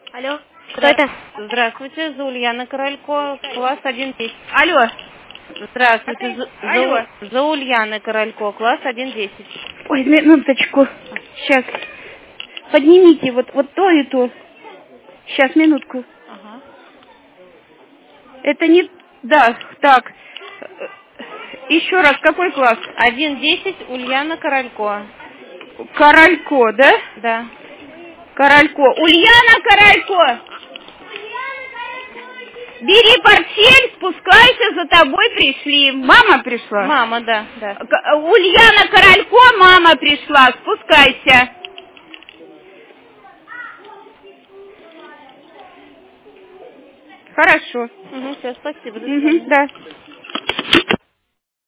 Алло, кто это? Здравствуйте, за Ульяна Королько, класс 1-10. Алло. Здравствуйте, Алло. за Ульяна Королько, класс 1-10. Ой, минуточку. Сейчас. Поднимите вот то и то. Сейчас, минутку. Ага. Это не... Да, так. Еще раз, какой класс? 1-10, Ульяна Королько. Королько, да? Да. Королько. Ульяна Королько! Бери портфель, спускайся, за тобой пришли. Мама пришла? Мама, да. Ульяна Королько, мама пришла, спускайся. Хорошо. Угу, все, спасибо, до свидания. Да.